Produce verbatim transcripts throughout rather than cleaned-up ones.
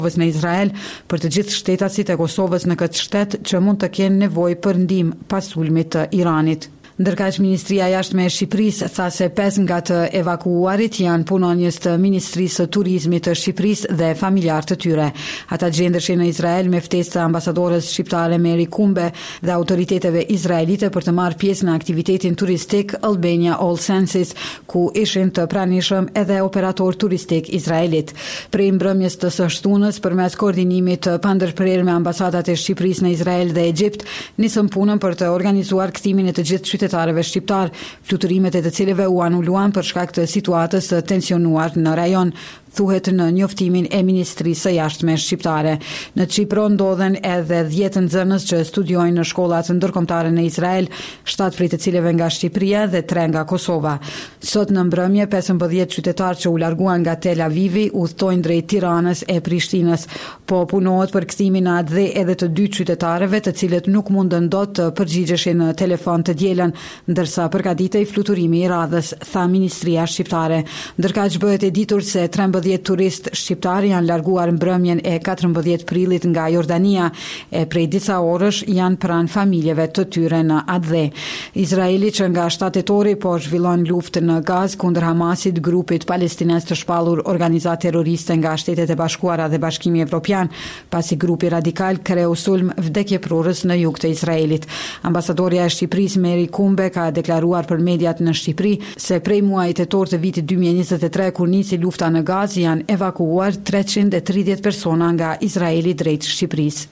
në Izrael për të gjithë shtetasit e Kosovës në këtë shtet që mund të kenë nevojë për ndihmë pas sulmit të Iranit. Ndërkaq Ministria e Jashtme e Shqipërisë tha se pesë nga të evakuarit janë punonjës të Ministrisë së Turizmit të Shqipërisë dhe familjarë të tyre. Ata gjendeshin në Izrael me ftesë të ambasadores shqiptare Meri Kumbe dhe autoriteteve izraelite për të marrë pjesë në aktivitetin turistik Albania All Senses, ku ishin të pranishëm edhe operator turistik izraelit. Prej mbrëmjes të së shtunës, përmes koordinimit të pandërprer me ambasadat e Shqipërisë në Izrael dhe Egjipt, nisëm punën për të organizuar kthimin e të gjithë qytetarëve shqiptar, fluturimet e të cilëve u anuluan për shkak të situatës së tensionuar në rajon, thuhet në njoftimin e Ministrisë së Jashtme shqiptare. Në Çipër ndodhen edhe dhjetë nxënës që studiojnë në shkollat ndërkombëtare në Izrael, shtatë prej të cilëve nga Shqipëria dhe tre nga Kosova. Sot në mbrëmje, pesëmbëdhjetë qytetarë që u larguan nga Tel Avivi udhtojnë drejt Tiranës e Prishtinës, po punohet për kthimin e atë dhe edhe të dy qytetarëve të cilët nuk mundën dot të përgjigjeshin në telefon të dielën, ndërsa përgatitej fluturimi i radhës, tha Ministria Shqiptare. Ndërkaq bëhet e ditur se trembëdhjetë turist shqiptar janë larguar mbrëmjen e katërmbëdhjetë prillit nga Jordania e prej disa orësh janë pranë familjeve të tyre në Adhe. Izraeli që nga shtatë tetori po zhvillon luftë në Gazë kundër Hamasit, grupit palestinez të shpallur organizatë terroriste nga Shtetet e Bashkuara dhe Bashkimi Evropian, pasi grupi radikal kreu sulm vdekjeprurës në jug të Izraelit. Ambasadorja e Shqipërisë Meri Kumbe ka deklaruar për mediat në Shqipëri se prej muajit tetor të vitit dy mijë e njëzet e tre kur nisi lufta në Gazë janë evakuuar treqind e tridhjetë persona nga Izraeli drejt Shqipërisë.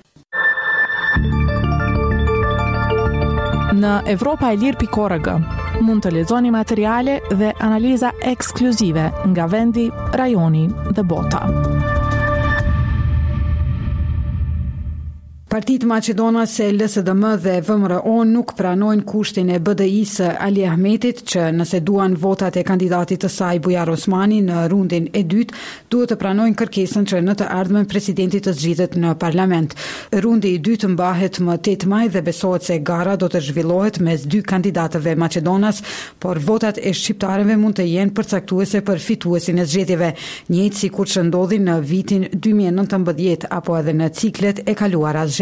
Në Evropa e Lirë pikë org mund të lexoni materiale dhe analiza ekskluzive nga vendi, rajoni dhe bota. Partitë maqedonase L S D M dhe V M R O nuk pranojnë kushtin e B D I-së Ali Ahmetit që nëse duan votat e kandidatit të saj Bujar Osmani në rundin e dytë, duhet të pranojnë kërkesën që në të ardhmen presidenti të zgjidhet në parlament. Rundi i dytë mbahet më tetë maj dhe besohet se gara do të zhvillohet mes dy kandidatëve maqedonas, por votat e shqiptarëve mund të jenë përcaktuese për fituesin e zgjedhjeve, njëjtë sikur që ndodhi në vitin dy mijë e nëntëmbëdhjetë apo edhe në ciklet e kaluara zgjedhore.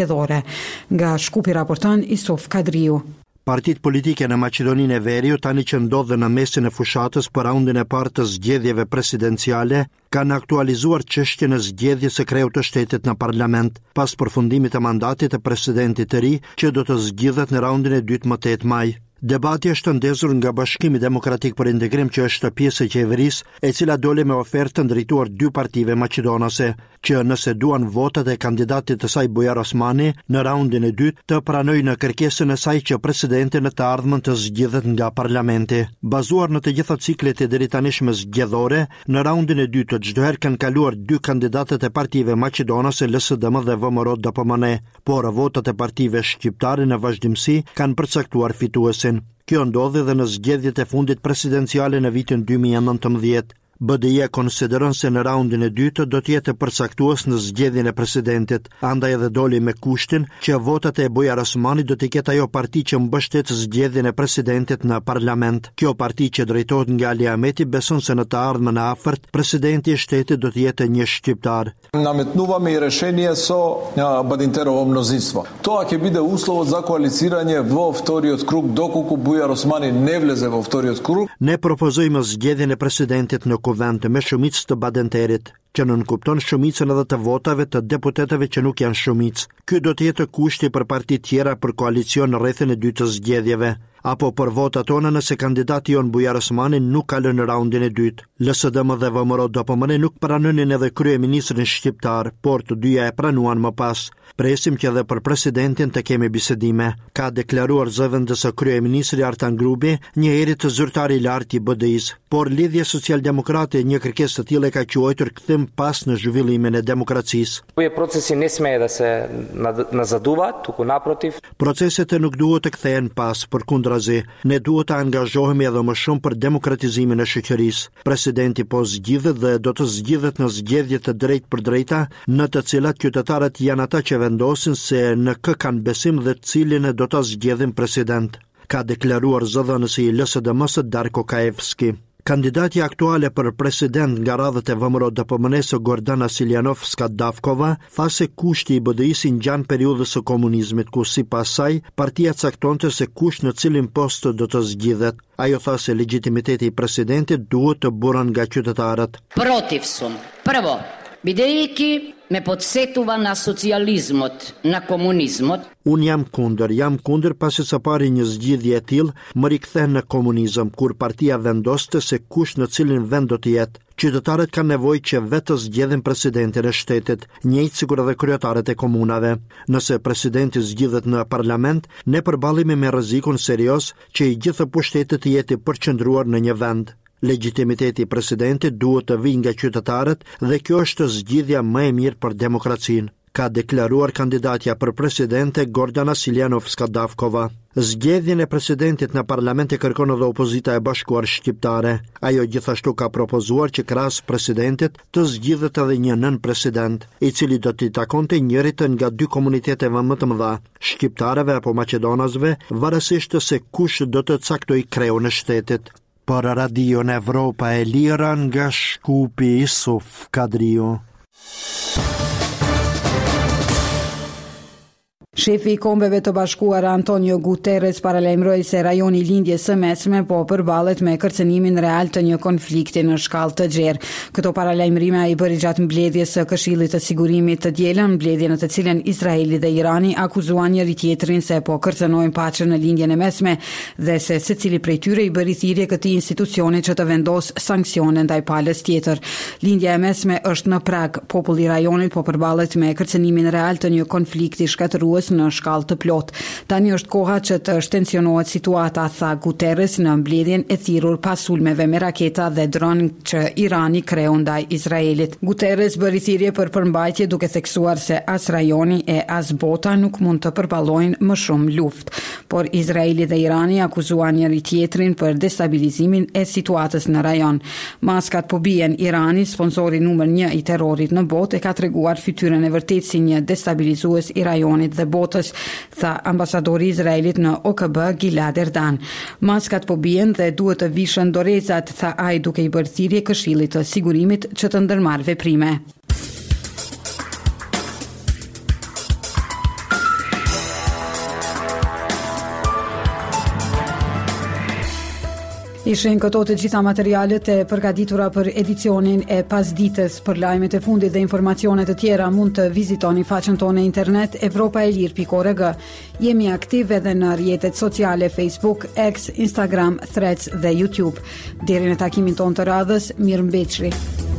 Nga Shkupi raporton Isuf Kadriu. Partitë politike në Maqedoninë e Veriut, tani që ndodhen në mesin e fushatës për raundin e parë të zgjedhjeve presidenciale, kanë aktualizuar çështjen e zgjedhjes së kreut të shtetit në parlament, pas përfundimit të mandatit të presidentit të ri që do të zgjidhet në raundin e dytë më tetë maj. Debati është ndezur nga Bashkimi Demokratik për Integrim që është pjesë e qeverisë, e cila doli me ofertë ndrituar dy partive maqedonase, që nëse duan votat e kandidatit të saj Bujar Osmani në raundin e dytë të pranojnë në kërkesën e saj që presidenti në të ardhmen të zgjidhet nga parlamenti. Bazuar në të gjitha ciklet e deri tanishme zgjedhore, në raundin e dytë çdo herë kanë kaluar dy kandidatët e partive maqedonase L S D M dhe V M R O D P M N, por votat e partive shqiptare në vazhdimsi kanë përcaktuar fituesin. Kjo ndodhi dhe në zgjedhjet e fundit presidenciale në vitin dy mijë e nëntëmbëdhjetë. B D I konsideron se në raundin e dytë do të jetë përcaktues në zgjedhjen e presidentit, andaj edhe doli me kushtin që votat e Bujar Osmani do të ketë ajo parti që mbështet zgjedhjen e presidentit në parlament. Kjo parti që drejtohet nga Ali Ahmeti beson se në të ardhmen e afërt presidenti i shtetit do të jetë një shqiptar. Nametnuvаме i rešenje so Badinterovo мнозинство. To ќе биде условот за коалицирање во вториот круг доколку Буjar Osmani не влезе во вториот круг. Ne propozojmë zgjedhjen e presidentit në kuvend me shumicë të Badinterit, që nënkupton shumicën edhe të votave të deputetëve që nuk janë shumicë. Ky do të jetë kushti për partitë tjera për koalicion në rrethin e dytë të zgjedhjeve, apo për votat tona nëse kandidati jon Bujar Osmani nuk kalon në raundin e dytë. L S D M dhe V M R O D P M N nuk pranonin edhe kryeministrin shqiptar, por të dyja e pranuan më pas. Presim që edhe për presidentin të kemi bisedime, ka deklaruar zëvendës së kryeministri Artan Grubi, një eri të zyrtari i lartë i B D I-s, por Lidhja Social-Demokrate një kërkesë të tillë ka quajtur kthim pas në zhvillimin e demokracisë. Procesi ne sme da se nazaduvat, tuku naprotiv. Proceset e nuk duhet të kthehen pas, përkundrazi, ne duhet të angazhohemi edhe më shumë për demokratizimin e shoqërisë. Presidenti po zgjidhet dhe do të zgjidhet në zgjedhje të drejtë për drejta, në të cilat qytetarët janë ata që vendosin se në kë kanë besim dhe cilin e do të zgjedhin president, ka deklaruar zëdhënësi i L S D M-së Darko Kaevski. Kandidati aktuale për president nga radhët e vëmëror D P M-së Gordana Siljanovska-Davkova tha se kushti i B D I-s ngjan periudhës së komunizmit, ku sipas saj partia caktonte se kush në cilin post do të zgjidhet. Ajo tha se legitimiteti i presidentit duhet të burën nga qytetarët. Protiv sum. Prvo, bidejki me podsetuva na socializmot, na komunizmot. Unë jam kundër, jam kundër pasi së pari një zgjidhje e tillë më rikthen në komunizëm, kur partia vendoste se kush në cilin vend do të jetë. Qytetarët kanë nevojë që vetë të zgjedhin presidentin e shtetit, njëjtë sikur edhe kryetarët e komunave. Nëse presidenti zgjidhet në parlament, ne përballemi me rrezikun serioz që i gjithë pushtetit të jetë i përqendruar në një vend. Legitimiteti i presidentit duhet të vijë nga qytetarët dhe kjo është zgjidhja më e mirë për demokracinë, ka deklaruar kandidatja për presidente Gordana Siljanovska-Davkova. Zgjedhjen e presidentit në parlament e kërkon edhe opozita e bashkuar shqiptare. Ajo gjithashtu ka propozuar që krahas presidentit të zgjidhet edhe një nën president, i cili do t'i takonte njërit nga dy komuniteteve më të mëdha, shqiptarëve apo maqedonasve, varësisht se kush do të caktojë kreun e shtetit. Për Radion Evropa e Lira nga Shkupi, Isuf Kadriu. Shefi i Kombeve të Bashkuara Antonio Guterres paralajmëroi se rajoni i lindjes së mesme po përballet me kërcënimin real të një konflikti në shkallë të gjerë. Këto paralajmërime ai bëri gjatë mbledhjes së Këshillit të Sigurimit të dielën, mbledhje në të cilën Izraeli dhe Irani akuzuan njëri tjetrin se po kërcënojnë paqen në lindjen e mesme dhe se secili prej tyre i bëri thirrje këtij institucioni që të vendos sanksione ndaj palës tjetër. Lindja e mesme është në prag. Populli i rajonit po përballet me kërcënimin real të një konflikti shkatërrues në shkallë të plot. Tani është koha që të shtensionohet situata, tha Guterres në mbledhjen e thirrur pas sulmeve me raketa dhe dron që Irani kreu ndaj Izraelit. Guterres bëri thirrje për përmbajtje duke theksuar se as rajoni e as bota nuk mund të përballojnë më shumë luftë. Por Izraeli dhe Irani akuzuan njëri tjetrin për destabilizimin e situatës në rajon. Maskat po bien. Irani, sponsori numër një i terrorit në botë, e ka treguar fytyrën e vërtetë si një destabilizues i rajonit dhe botës, tha ambasadori i Izraelit në O K B Gilad Erdan. Maskat po bien dhe duhet të vishën dorezat, tha ai duke i bërë thirrje Këshillit të Sigurimit që të ndërmarrë veprime. Ishin këto të gjitha materialet e përgatitura për edicionin e pasditës. Për lajmet e fundit dhe informacionet të tjera mund të vizitoni faqen tonë internet evropaelir pikë org. Jemi aktiv edhe në rrjetet sociale Facebook, X, Instagram, Threads dhe YouTube. Deri në takimin tonë të radhës, mirëmbëjtje.